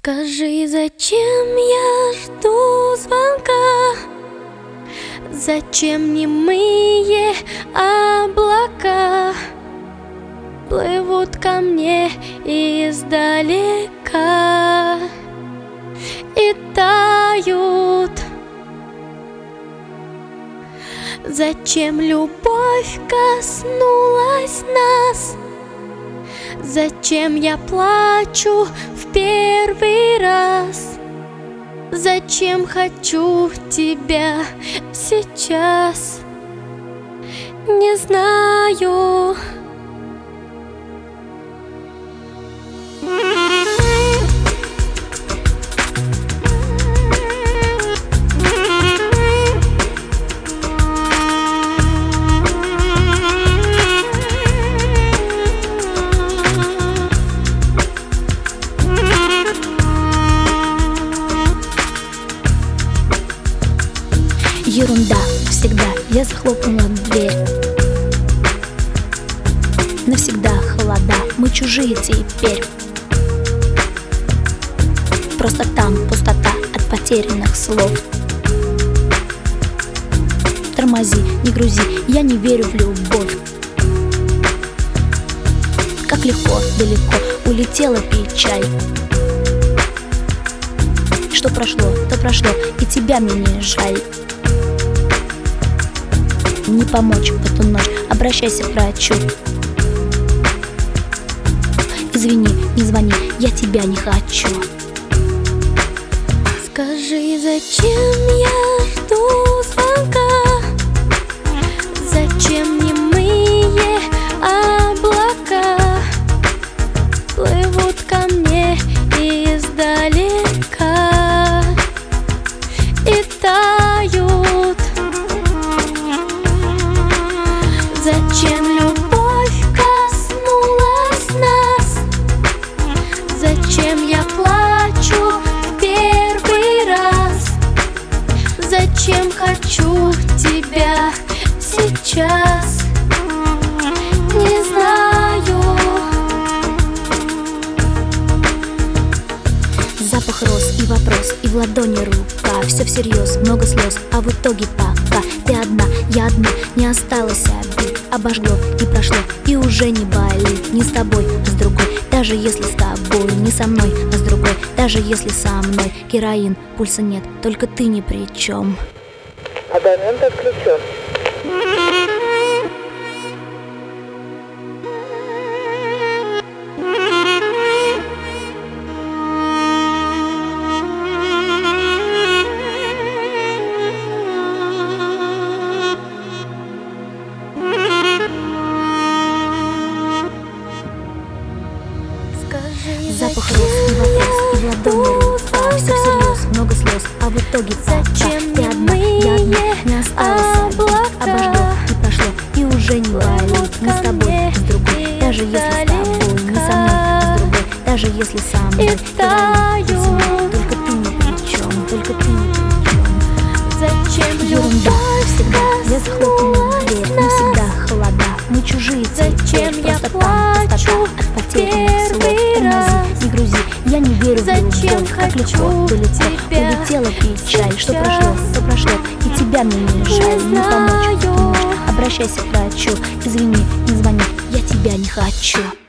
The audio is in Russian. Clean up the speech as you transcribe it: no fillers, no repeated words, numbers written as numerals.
Скажи, зачем я жду звонка? Зачем немые облака плывут ко мне издалека и тают? Зачем любовь коснулась нас? Зачем я плачу в первый раз? Зачем хочу тебя сейчас? Не знаю. Ерунда, всегда я захлопнула дверь. Навсегда холода, мы чужие теперь. Просто там пустота от потерянных слов. Тормози, не грузи, я не верю в любовь. Как легко, далеко улетела печаль. Что прошло, то прошло, и тебя мне не жаль. Не помочь в эту ночь, обращайся к врачу. Извини, не звони, я тебя не хочу. Скажи, зачем я жду звонка? Зачем немые облака плывут ко мне издалека и тают? Зачем любовь коснулась нас? Зачем я плачу в первый раз? Зачем хочу тебя сейчас? Не знаю. Запах роз и вопрос, и в ладони рука. Все всерьез, много слез, а в итоге пока ты одна, я одна, не осталось обид. Обожгло и прошло, и уже не болит. Не с тобой, а с другой. Даже если с тобой, не со мной, а с другой. Даже если со мной героин, пульса нет, только ты ни при чем. Абонент отключен. Запах роз и вопрос, и в ладони рука. Все всерьез, много слез, а в итоге пока ты одна, я одна, не осталось обид. Обожгло и прошло, и уже не болит. Не с тобой, а с другой. Даже если с тобой, не со мной, а с другой. Даже если со мной, только ты ни при чем, только ты ни при чем. Зачем Ерунда, всегда я захлопнула дверь. Навсегда холода, мы чужие Зачем теперь. я Просто там пустота от потерянных слов. Тормози, не грузи, я не верю в любовь. Как легко, далеко улетела печаль. Что прошло, то прошло, и тебя мне не жаль. Не помочь в эту ночь, обращайся к врачу. Извини, не звони, я тебя не хочу.